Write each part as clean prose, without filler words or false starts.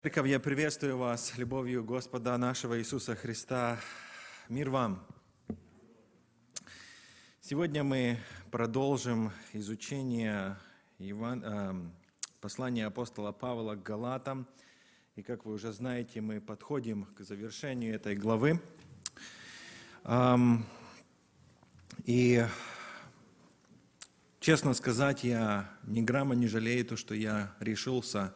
Церковь, я приветствую вас любовью Господа нашего Иисуса Христа. Мир вам! Сегодня мы продолжим изучение послания апостола Павла к Галатам. И, как вы уже знаете, мы подходим к завершению этой главы. И, честно сказать, я ни грамма не жалею то, что я решился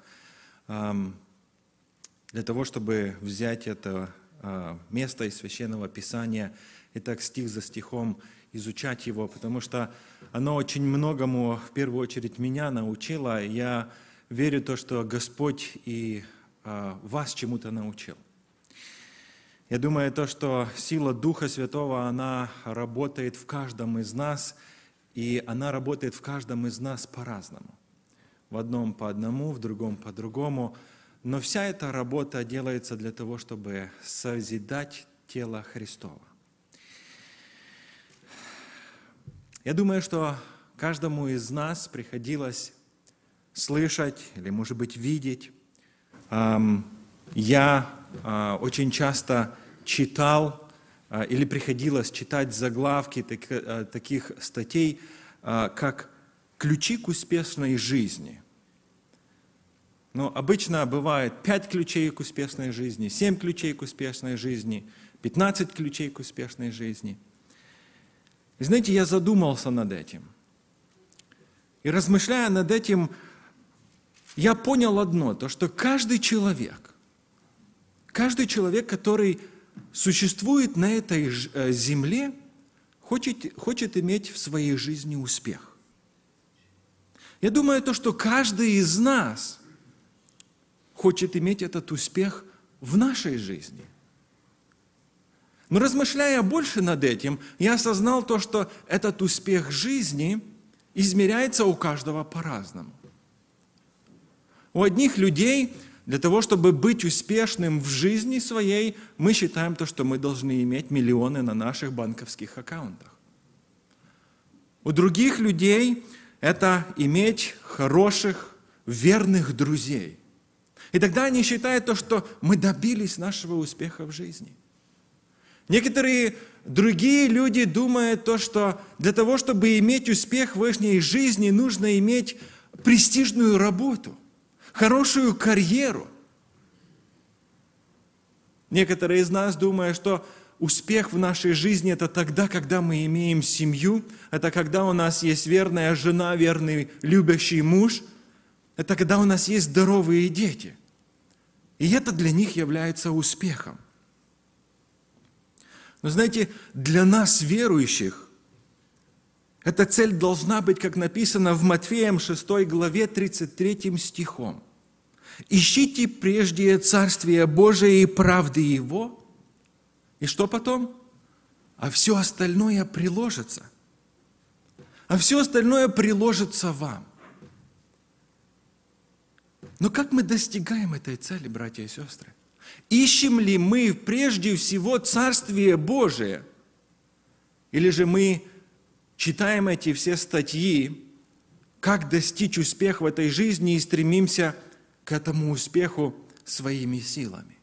для того, чтобы взять это место из Священного Писания и так стих за стихом изучать его, потому что оно очень многому, в первую очередь, меня научило. Я верю в то, что Господь и вас чему-то научил. Я думаю, то, что сила Духа Святого, она работает в каждом из нас, и она работает в каждом из нас по-разному. В одном по одному, в другом по другому. Но вся эта работа делается для того, чтобы созидать тело Христово. Я думаю, что каждому из нас приходилось слышать или, может быть, видеть. Я очень часто читал или приходилось читать заглавки таких статей, как «Ключи к успешной жизни». Но обычно бывает 5 ключей к успешной жизни, 7 ключей к успешной жизни, 15 ключей к успешной жизни. И знаете, я задумался над этим. И размышляя над этим, я понял одно, то что каждый человек, который существует на этой земле, хочет иметь в своей жизни успех. Я думаю, то, что каждый из нас хочет иметь этот успех в нашей жизни. Но размышляя больше над этим, я осознал то, что этот успех жизни измеряется у каждого по-разному. У одних людей для того, чтобы быть успешным в жизни своей, мы считаем то, что мы должны иметь миллионы на наших банковских аккаунтах. У других людей это иметь хороших, верных друзей. И тогда они считают то, что мы добились нашего успеха в жизни. Некоторые другие люди думают то, что для того, чтобы иметь успех в их жизни, нужно иметь престижную работу, хорошую карьеру. Некоторые из нас думают, что успех в нашей жизни – это тогда, когда мы имеем семью, это когда у нас есть верная жена, верный любящий муж, это когда у нас есть здоровые дети. И это для них является успехом. Но знаете, для нас, верующих, эта цель должна быть, как написано в Матфеям 6 главе 33 стихом. «Ищите прежде Царствие Божие и правды Его». И что потом? «А все остальное приложится». А все остальное приложится вам. Но как мы достигаем этой цели, братья и сестры? Ищем ли мы прежде всего Царствие Божие? Или же мы читаем эти все статьи, как достичь успеха в этой жизни и стремимся к этому успеху своими силами?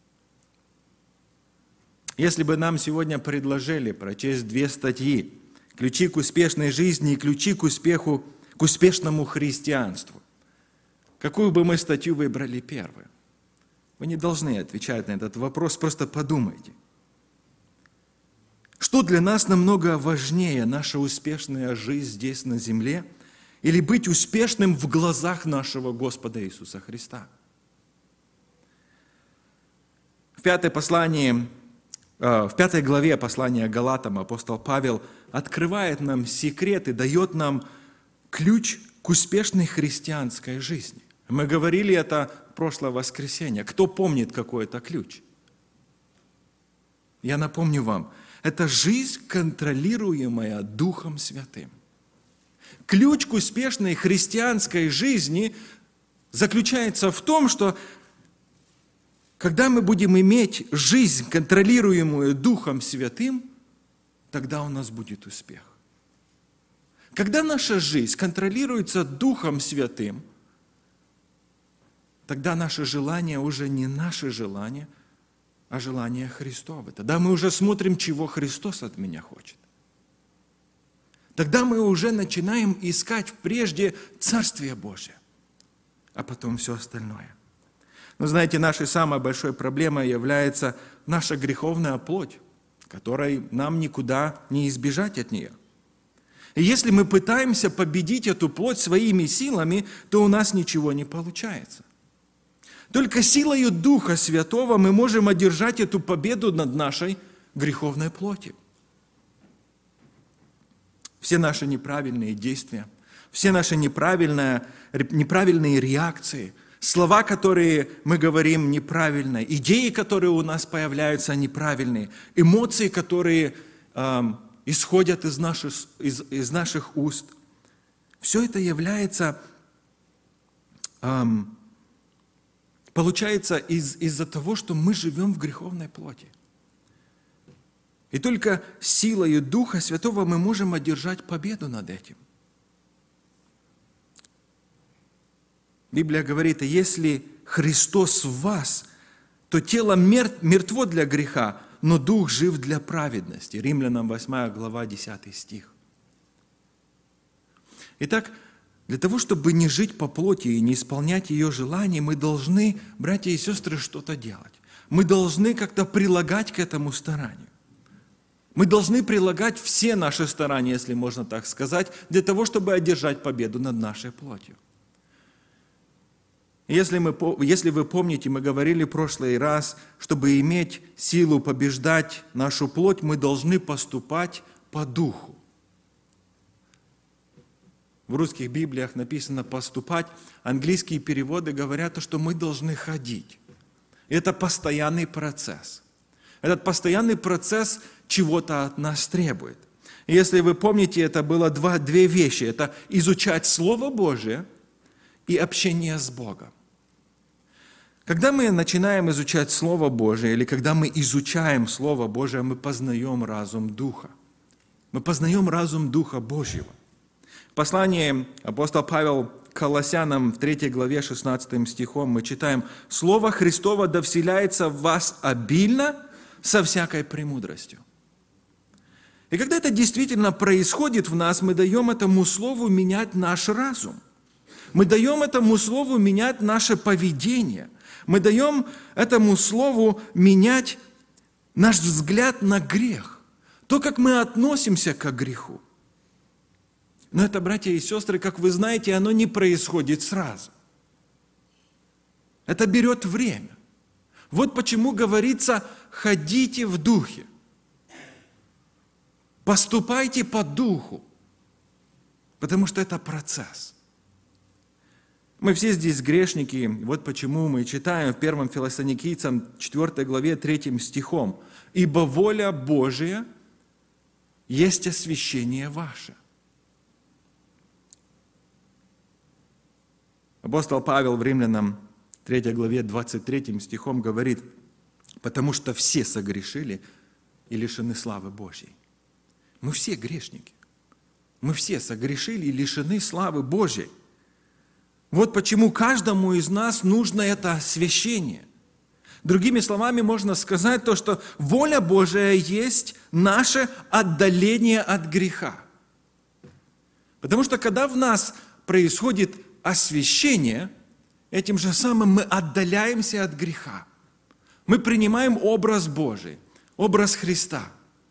Если бы нам сегодня предложили прочесть 2 статьи «Ключи к успешной жизни» и «Ключи к успеху, к успешному христианству», какую бы мы статью выбрали первую? Вы не должны отвечать на этот вопрос, просто подумайте. Что для нас намного важнее, наша успешная жизнь здесь на земле, или быть успешным в глазах нашего Господа Иисуса Христа? В 5 главе послания Галатам апостол Павел открывает нам секрет и дает нам ключ к успешной христианской жизни. Мы говорили это в прошлое воскресенье. Кто помнит, какой это ключ? Я напомню вам. Это жизнь, контролируемая Духом Святым. Ключ к успешной христианской жизни заключается в том, что когда мы будем иметь жизнь, контролируемую Духом Святым, тогда у нас будет успех. Когда наша жизнь контролируется Духом Святым, тогда наше желание уже не наше желание, а желание Христово. Тогда мы уже смотрим, чего Христос от меня хочет. Тогда мы уже начинаем искать прежде Царствие Божие, а потом все остальное. Но знаете, нашей самой большой проблемой является наша греховная плоть, которой нам никуда не избежать от нее. И если мы пытаемся победить эту плоть своими силами, то у нас ничего не получается. Только силою Духа Святого мы можем одержать эту победу над нашей греховной плотью. Все наши неправильные действия, все наши неправильные реакции, слова, которые мы говорим, неправильные, идеи, которые у нас появляются, неправильные, эмоции, которые исходят из наших уст. Все это является, получается из-за того, что мы живем в греховной плоти. И только силою Духа Святого мы можем одержать победу над этим. Библия говорит, если Христос в вас, то тело мертво для греха, но Дух жив для праведности. Римлянам 8 глава 10 стих. Итак, для того, чтобы не жить по плоти и не исполнять ее желаний, мы должны, братья и сестры, что-то делать. Мы должны как-то прилагать к этому старанию. Мы должны прилагать все наши старания, если можно так сказать, для того, чтобы одержать победу над нашей плотью. Если вы помните, мы говорили в прошлый раз, чтобы иметь силу побеждать нашу плоть, мы должны поступать по духу. В русских Библиях написано «поступать». Английские переводы говорят, что мы должны ходить. Это постоянный процесс. Этот постоянный процесс чего-то от нас требует. И если вы помните, это было две вещи. Это изучать Слово Божие и общение с Богом. Когда мы начинаем изучать Слово Божие, или когда мы изучаем Слово Божие, мы познаем разум Духа. Мы познаем разум Духа Божьего. В послании апостол Павел к Колоссянам в 3 главе 16 стихом мы читаем: «Слово Христово да вселяется в вас обильно со всякой премудростью». И когда это действительно происходит в нас, мы даем этому Слову менять наш разум. Мы даем этому Слову менять наше поведение. Мы даем этому Слову менять наш взгляд на грех. То, как мы относимся к греху. Но это, братья и сестры, как вы знаете, оно не происходит сразу. Это берет время. Вот почему говорится: ходите в духе. Поступайте по духу. Потому что это процесс. Мы все здесь грешники. Вот почему мы читаем в 1 Фессалоникийцам 4 главе 3 стихом: «Ибо воля Божия есть освящение ваше». Апостол Павел в Римлянам 3 главе 23 стихом говорит: «Потому что все согрешили и лишены славы Божьей». Мы все грешники. Мы все согрешили и лишены славы Божьей. Вот почему каждому из нас нужно это освящение. Другими словами, можно сказать то, что воля Божия есть наше отдаление от греха. Потому что когда в нас происходит освящение, этим же самым мы отдаляемся от греха. Мы принимаем образ Божий, образ Христа.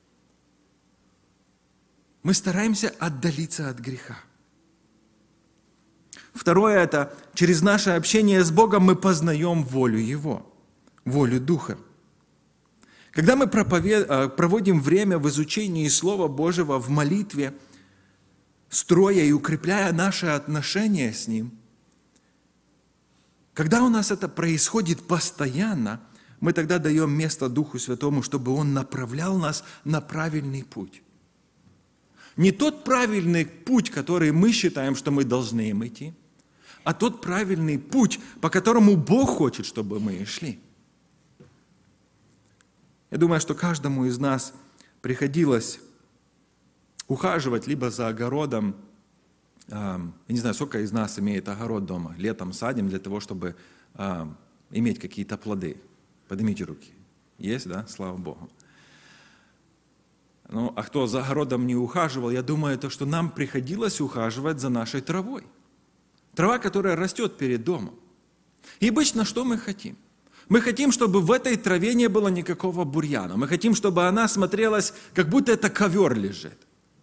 Мы стараемся отдалиться от греха. Второе – это через наше общение с Богом мы познаем волю Его, волю Духа. Когда мы проводим время в изучении Слова Божьего, в молитве, строя и укрепляя наши отношения с Ним, когда у нас это происходит постоянно, мы тогда даем место Духу Святому, чтобы Он направлял нас на правильный путь. Не тот правильный путь, который мы считаем, что мы должны им идти, а тот правильный путь, по которому Бог хочет, чтобы мы шли. Я думаю, что каждому из нас приходилось ухаживать либо за огородом. Я не знаю, сколько из нас имеет огород дома. Летом садим для того, чтобы иметь какие-то плоды? Поднимите руки. Есть, да? Слава Богу. Ну, а кто за огородом не ухаживал, я думаю, то, что нам приходилось ухаживать за нашей травой. Трава, которая растет перед домом. И обычно что мы хотим? Мы хотим, чтобы в этой траве не было никакого бурьяна. Мы хотим, чтобы она смотрелась, как будто это ковер лежит.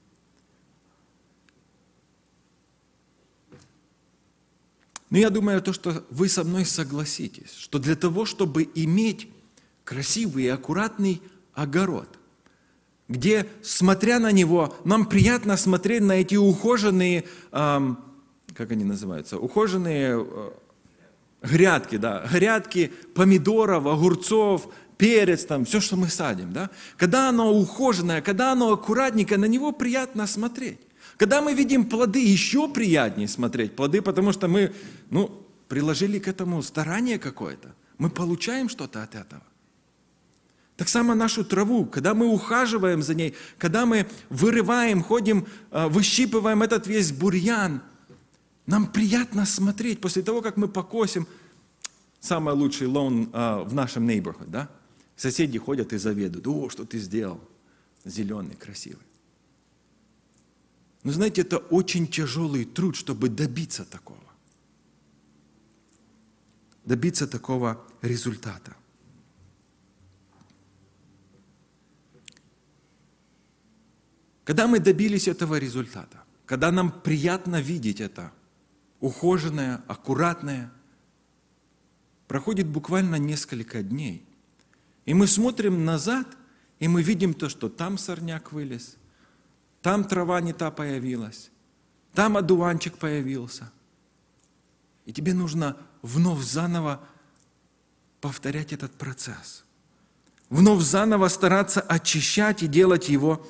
Но я думаю, то, что вы со мной согласитесь, что для того, чтобы иметь красивый и аккуратный огород, где, смотря на него, нам приятно смотреть на эти ухоженные, как они называются, ухоженные грядки, да, грядки помидоров, огурцов, перец, там, все, что мы садим, да. Когда оно ухоженное, когда оно аккуратненькое, на него приятно смотреть. Когда мы видим плоды, еще приятнее смотреть плоды, потому что мы, приложили к этому старание какое-то. Мы получаем что-то от этого. Так само нашу траву, когда мы ухаживаем за ней, когда мы вырываем, ходим, выщипываем этот весь бурьян, нам приятно смотреть после того, как мы покосим. Самый лучший лон в нашем neighborhood, да? Соседи ходят и заведуют. О, что ты сделал? Зеленый, красивый. Но знаете, это очень тяжелый труд, чтобы добиться такого. Добиться такого результата. Когда мы добились этого результата, когда нам приятно видеть это, ухоженное, аккуратное, проходит буквально несколько дней, и мы смотрим назад, и мы видим то, что там сорняк вылез, там трава не та появилась, там одуванчик появился. И тебе нужно вновь заново повторять этот процесс. Вновь заново стараться очищать и делать его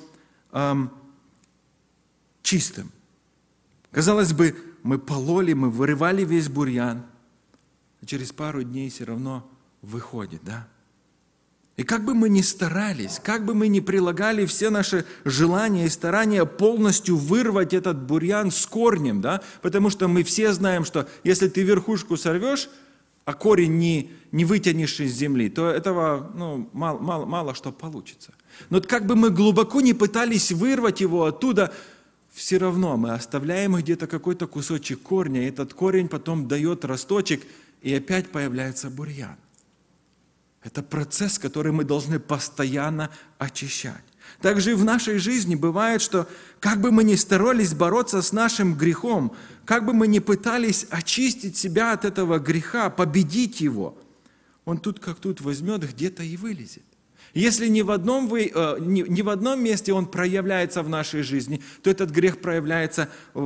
чистым. Казалось бы, мы пололи, мы вырывали весь бурьян, а через пару дней все равно выходит, да? И как бы мы ни старались, как бы мы ни прилагали все наши желания и старания полностью вырвать этот бурьян с корнем, да? Потому что мы все знаем, что если ты верхушку сорвешь, а корень не вытянешь из земли, то этого мало что получится. Но как бы мы глубоко не пытались вырвать его оттуда, все равно мы оставляем где-то какой-то кусочек корня, и этот корень потом дает росточек, и опять появляется бурьян. Это процесс, который мы должны постоянно очищать. Также и в нашей жизни бывает, что как бы мы ни старались бороться с нашим грехом, как бы мы ни пытались очистить себя от этого греха, победить его, он тут как тут возьмет, где-то и вылезет. Если ни в одном месте он проявляется в нашей жизни, то этот грех проявляется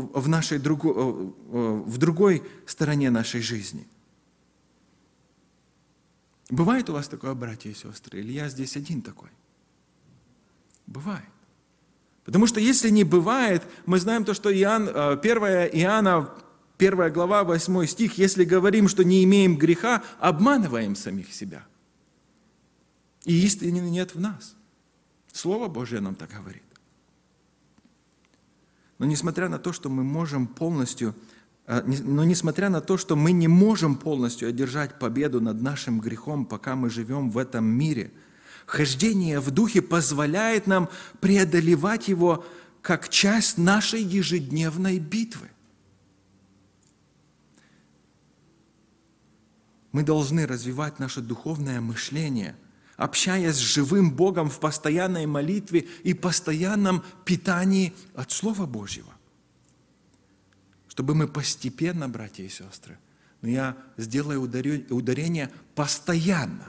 в другой стороне нашей жизни. Бывает у вас такое, братья и сестры, или я здесь один такой? Бывает. Потому что если не бывает, мы знаем то, что 1 Иоанна, 1 глава, 8 стих, если говорим, что не имеем греха, обманываем самих себя. И истины нет в нас. Слово Божие нам так говорит. Но несмотря на то, что мы не можем полностью одержать победу над нашим грехом, пока мы живем в этом мире, хождение в Духе позволяет нам преодолевать его как часть нашей ежедневной битвы. Мы должны развивать наше духовное мышление, общаясь с живым Богом в постоянной молитве и постоянном питании от Слова Божьего. Чтобы мы постепенно, братья и сестры, но я сделаю ударение постоянно,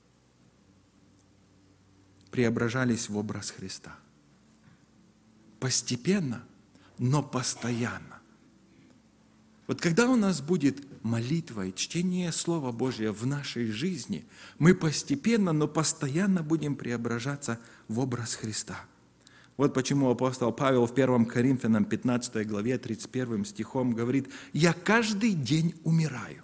преображались в образ Христа. Постепенно, но постоянно. Вот когда у нас будет молитва и чтение Слова Божьего в нашей жизни, мы постепенно, но постоянно будем преображаться в образ Христа. Вот почему апостол Павел в 1 Коринфянам 15 главе 31 стихом говорит: «Я каждый день умираю».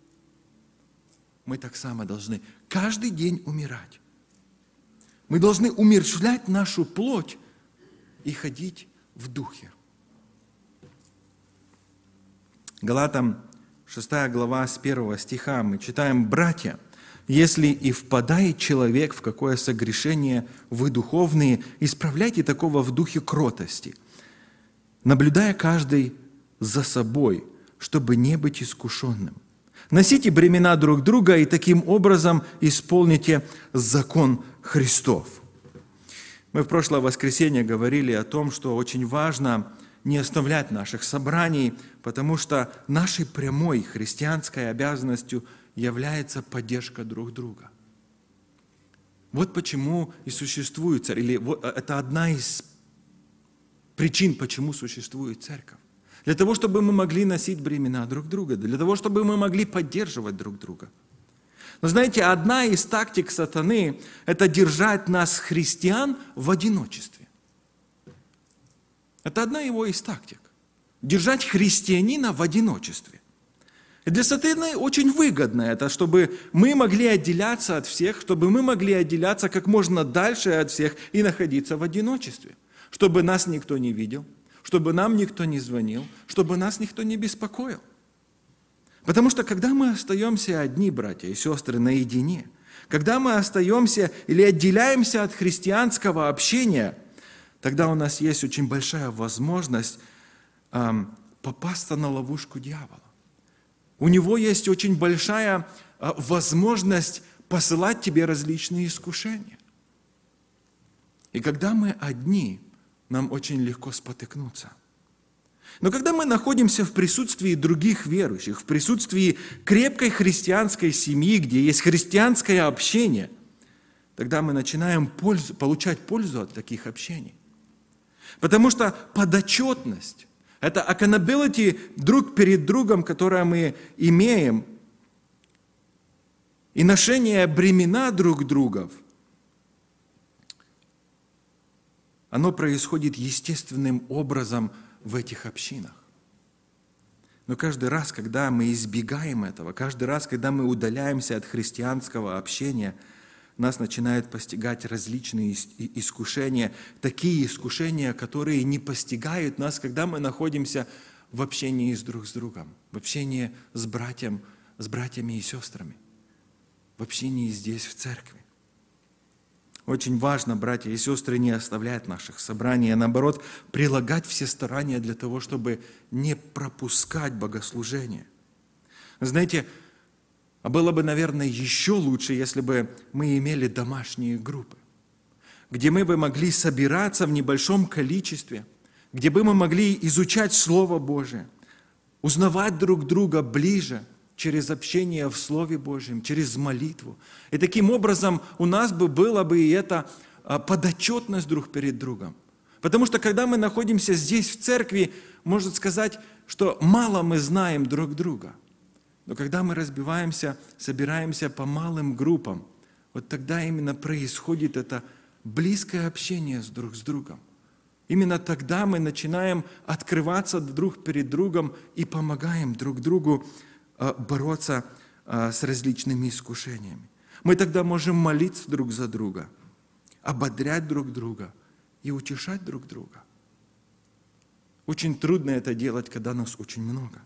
Мы так само должны каждый день умирать. Мы должны умерщвлять нашу плоть и ходить в Духе. Галатам 6 глава с 1 стиха мы читаем: «Братья, если и впадает человек в какое согрешение, вы духовные, исправляйте такого в духе кротости, наблюдая каждый за собой, чтобы не быть искушенным. Носите бремена друг друга и таким образом исполните закон Христов». Мы в прошлое воскресенье говорили о том, что очень важно не оставлять наших собраний, потому что нашей прямой христианской обязанностью является поддержка друг друга. Вот почему и существует церковь, или вот это одна из причин, почему существует церковь. Для того, чтобы мы могли носить бремена друг друга, для того, чтобы мы могли поддерживать друг друга. Но знаете, одна из тактик сатаны – это держать нас, христиан, в одиночестве. Это одна его из тактик. Держать христианина в одиночестве. И для сатаны очень выгодно это, чтобы мы могли отделяться от всех, чтобы мы могли отделяться как можно дальше от всех и находиться в одиночестве. Чтобы нас никто не видел, чтобы нам никто не звонил, чтобы нас никто не беспокоил. Потому что когда мы остаемся одни, братья и сестры, наедине, когда мы остаемся или отделяемся от христианского общения, тогда у нас есть очень большая возможность попасться на ловушку дьявола. У него есть очень большая возможность посылать тебе различные искушения. И когда мы одни, нам очень легко спотыкнуться. Но когда мы находимся в присутствии других верующих, в присутствии крепкой христианской семьи, где есть христианское общение, тогда мы начинаем получать пользу от таких общений. Потому что подотчетность, это accountability друг перед другом, которое мы имеем, и ношение бремена друг другов, оно происходит естественным образом в этих общинах. Но каждый раз, когда мы избегаем этого, каждый раз, когда мы удаляемся от христианского общения, нас начинают постигать различные искушения, такие искушения, которые не постигают нас, когда мы находимся в общении друг с другом, в общении с братьями и сестрами, в общении здесь, в церкви. Очень важно, братья и сестры, не оставлять наших собраний, а наоборот, прилагать все старания для того, чтобы не пропускать богослужение. Знаете, а было бы, наверное, еще лучше, если бы мы имели домашние группы, где мы бы могли собираться в небольшом количестве, где бы мы могли изучать Слово Божие, узнавать друг друга ближе, через общение в Слове Божьем, через молитву. И таким образом у нас была бы и эта подотчетность друг перед другом. Потому что когда мы находимся здесь, в церкви, можно сказать, что мало мы знаем друг друга. Но когда мы разбиваемся, собираемся по малым группам, вот тогда именно происходит это близкое общение друг с другом. Именно тогда мы начинаем открываться друг перед другом и помогаем друг другу бороться с различными искушениями. Мы тогда можем молиться друг за друга, ободрять друг друга и утешать друг друга. Очень трудно это делать, когда нас очень много.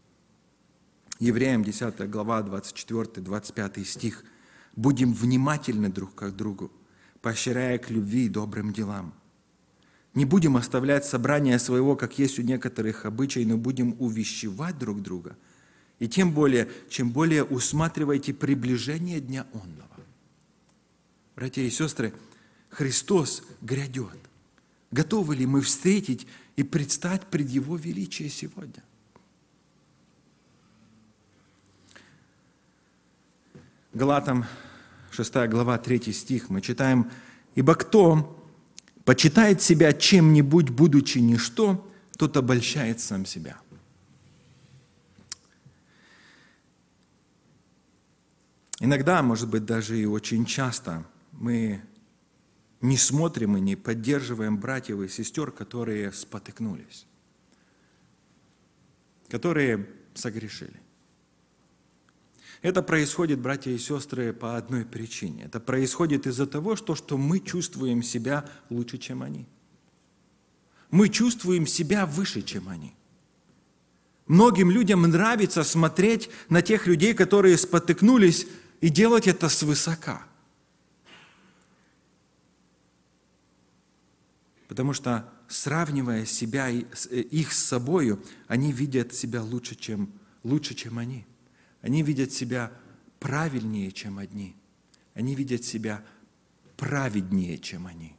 Евреям 10 глава, 24-25 стих. «Будем внимательны друг к другу, поощряя к любви и добрым делам. Не будем оставлять собрания своего, как есть у некоторых обычай, но будем увещевать друг друга. И тем более, чем более усматривайте приближение дня онного». Братья и сестры, Христос грядет. Готовы ли мы встретить и предстать пред Его величие сегодня? Галатам 6 глава 3 стих мы читаем: «Ибо кто почитает себя чем-нибудь, будучи ничто, тот обольщает сам себя». Иногда, может быть, даже и очень часто мы не смотрим и не поддерживаем братьев и сестер, которые спотыкнулись, которые согрешили. Это происходит, братья и сестры, по одной причине. Это происходит из-за того, что мы чувствуем себя лучше, чем они. Мы чувствуем себя выше, чем они. Многим людям нравится смотреть на тех людей, которые спотыкнулись, и делать это свысока. Потому что, сравнивая себя их с собою, они видят себя лучше, чем они. Они видят себя правильнее, чем одни. Они видят себя праведнее, чем они.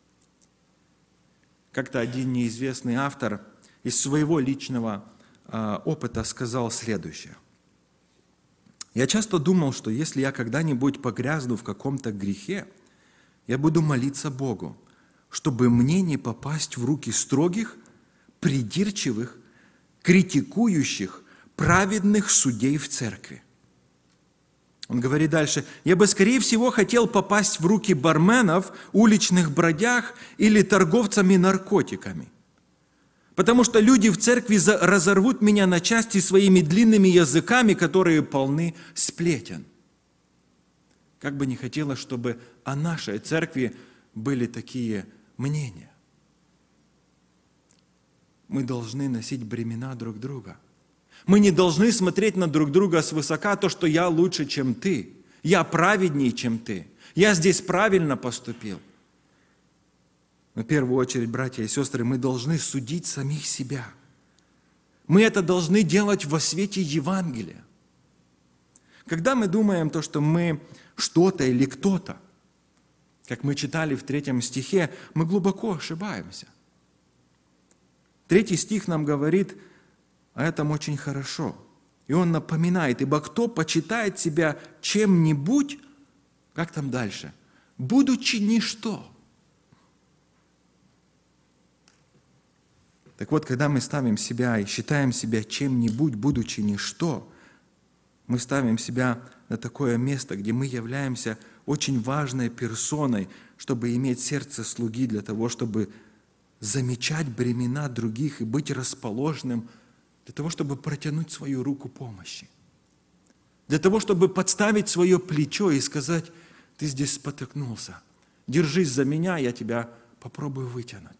Как-то один неизвестный автор из своего личного опыта сказал следующее. «Я часто думал, что если я когда-нибудь погрязну в каком-то грехе, я буду молиться Богу, чтобы мне не попасть в руки строгих, придирчивых, критикующих, праведных судей в церкви». Он говорит дальше: «Я бы, скорее всего, хотел попасть в руки барменов, уличных бродяг или торговцами наркотиками. Потому что люди в церкви разорвут меня на части своими длинными языками, которые полны сплетен». Как бы не хотелось, чтобы о нашей церкви были такие мнения. Мы должны носить бремена друг друга. Мы не должны смотреть на друг друга свысока, то, что я лучше, чем ты, я праведнее, чем ты, я здесь правильно поступил. В первую очередь, братья и сестры, мы должны судить самих себя. Мы это должны делать во свете Евангелия. Когда мы думаем то, что мы что-то или кто-то, как мы читали в 3 стихе, мы глубоко ошибаемся. 3 стих нам говорит о этом очень хорошо. И он напоминает: «Ибо кто почитает себя чем-нибудь», как там дальше, «будучи ничто». Так вот, когда мы ставим себя и считаем себя чем-нибудь, будучи ничто, мы ставим себя на такое место, где мы являемся очень важной персоной, чтобы иметь сердце слуги, для того, чтобы замечать бремена других и быть расположенным, для того, чтобы протянуть свою руку помощи, для того, чтобы подставить свое плечо и сказать: ты здесь спотыкнулся, держись за меня, я тебя попробую вытянуть.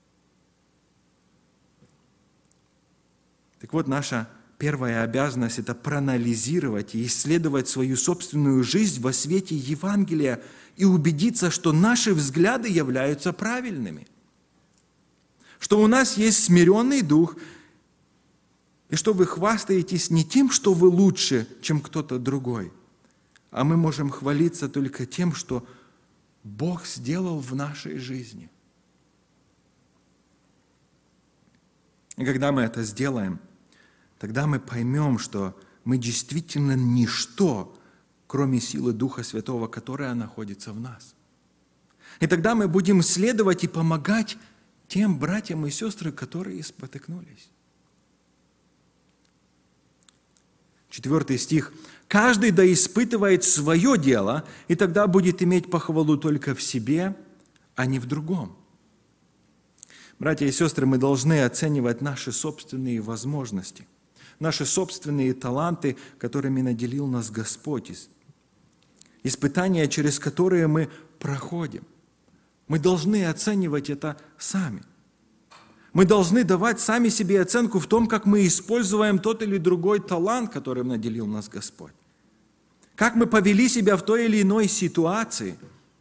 Так вот, наша первая обязанность – это проанализировать и исследовать свою собственную жизнь во свете Евангелия и убедиться, что наши взгляды являются правильными, что у нас есть смиренный дух, и что вы хвастаетесь не тем, что вы лучше, чем кто-то другой, а мы можем хвалиться только тем, что Бог сделал в нашей жизни. И когда мы это сделаем, тогда мы поймем, что мы действительно ничто, кроме силы Духа Святого, которая находится в нас. И тогда мы будем следовать и помогать тем братьям и сестрам, которые спотыкнулись. 4 стих. «Каждый да испытывает свое дело, и тогда будет иметь похвалу только в себе, а не в другом». Братья и сестры, мы должны оценивать наши собственные возможности, наши собственные таланты, которыми наделил нас Господь, испытания, через которые мы проходим. Мы должны оценивать это сами. Мы должны давать сами себе оценку в том, как мы используем тот или другой талант, которым наделил нас Господь. Как мы повели себя в той или иной ситуации.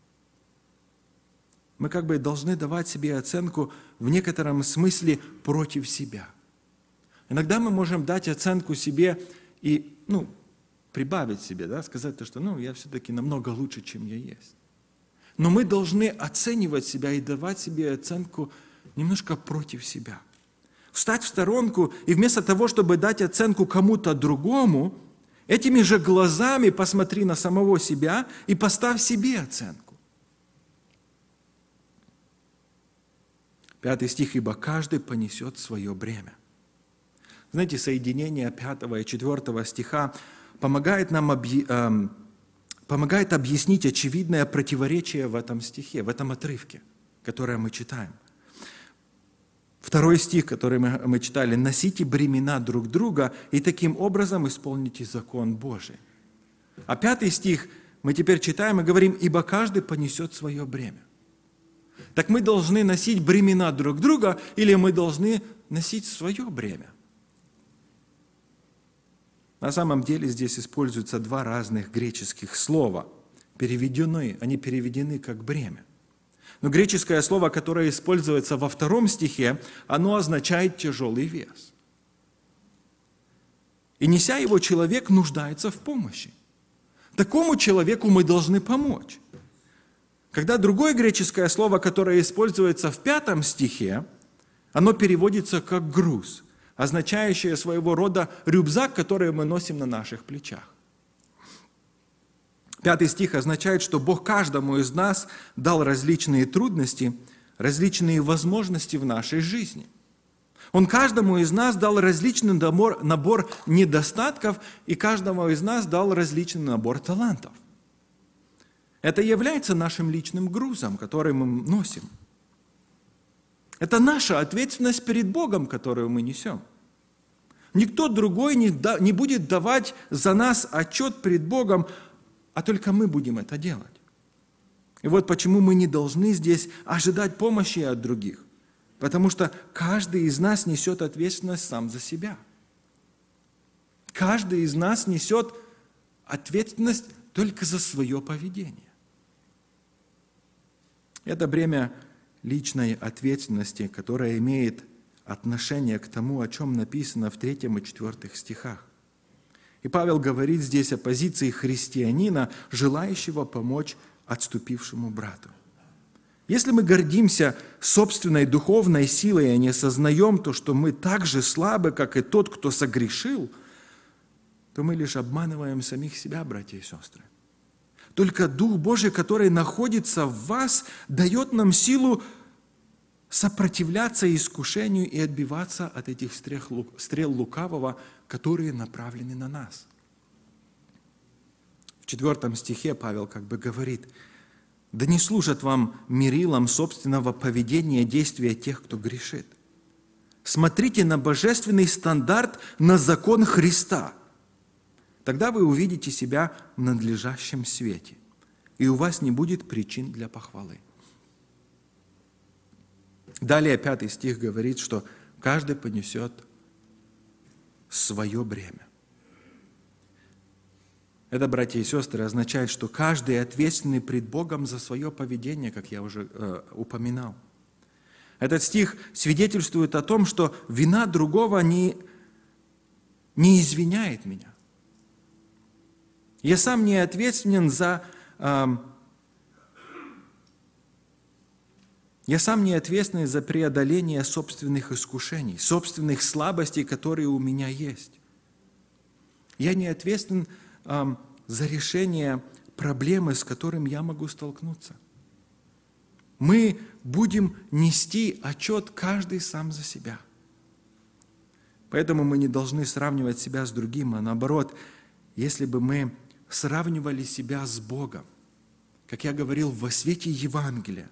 Мы как бы должны давать себе оценку в некотором смысле против себя. Иногда мы можем дать оценку себе и прибавить себе, сказать, что я все-таки намного лучше, чем я есть. Но мы должны оценивать себя и давать себе оценку немножко против себя. Встать в сторонку и вместо того, чтобы дать оценку кому-то другому, этими же глазами посмотри на самого себя и поставь себе оценку. 5 стих. «Ибо каждый понесет свое бремя». Знаете, соединение 5 и 4 стиха помогает объяснить очевидное противоречие в этом стихе, в этом отрывке, которое мы читаем. 2 стих, который мы читали: «Носите бремена друг друга, и таким образом исполните закон Божий». А 5 стих мы теперь читаем и говорим: «Ибо каждый понесет свое бремя». Так мы должны носить бремена друг друга, или мы должны носить свое бремя? На самом деле здесь используются два разных греческих слова. Они переведены как бремя. Но греческое слово, которое используется во 2 стихе, оно означает тяжелый вес. И неся его, человек нуждается в помощи. Такому человеку мы должны помочь. Когда другое греческое слово, которое используется в 5 стихе, оно переводится как груз, означающее своего рода рюкзак, который мы носим на наших плечах. 5 стих означает, что Бог каждому из нас дал различные трудности, различные возможности в нашей жизни. Он каждому из нас дал различный набор недостатков, и каждому из нас дал различный набор талантов. Это является нашим личным грузом, который мы носим. Это наша ответственность перед Богом, которую мы несем. Никто другой не будет давать за нас отчет перед Богом, а только мы будем это делать. И вот почему мы не должны здесь ожидать помощи от других. Потому что каждый из нас несет ответственность сам за себя. Каждый из нас несет ответственность только за свое поведение. Это бремя личной ответственности, которое имеет отношение к тому, о чем написано в 3 и 4 стихах. И Павел говорит здесь о позиции христианина, желающего помочь отступившему брату. Если мы гордимся собственной духовной силой и не осознаем то, что мы так же слабы, как и тот, кто согрешил, то мы лишь обманываем самих себя, братья и сестры. Только Дух Божий, который находится в вас, дает нам силу сопротивляться искушению и отбиваться от этих стрел лукавого, которые направлены на нас. В 4 стихе Павел говорит: «Да не служат вам мерилом собственного поведения действия тех, кто грешит. Смотрите на божественный стандарт, на закон Христа. Тогда вы увидите себя в надлежащем свете, и у вас не будет причин для похвалы». Далее 5 стих говорит, что каждый понесет свое бремя. Это, братья и сестры, означает, что каждый ответственный пред Богом за свое поведение, как я уже упоминал. Этот стих свидетельствует о том, что вина другого не извиняет меня. Я сам не ответственен за преодоление собственных искушений, собственных слабостей, которые у меня есть. Я не ответственен за решение проблемы, с которым я могу столкнуться. Мы будем нести отчет каждый сам за себя. Поэтому мы не должны сравнивать себя с другим, а наоборот, если бы мы сравнивали себя с Богом, как я говорил, во свете Евангелия,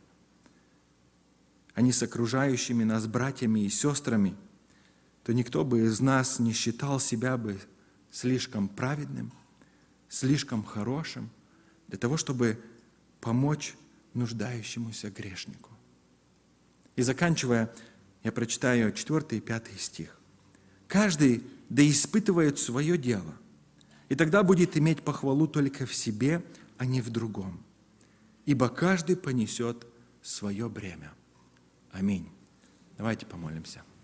а не с окружающими нас братьями и сестрами, то никто бы из нас не считал себя бы слишком праведным, слишком хорошим для того, чтобы помочь нуждающемуся грешнику. И заканчивая, я прочитаю 4 и 5 стих. «Каждый да испытывает свое дело, и тогда будет иметь похвалу только в себе, а не в другом. Ибо каждый понесет свое бремя». Аминь. Давайте помолимся.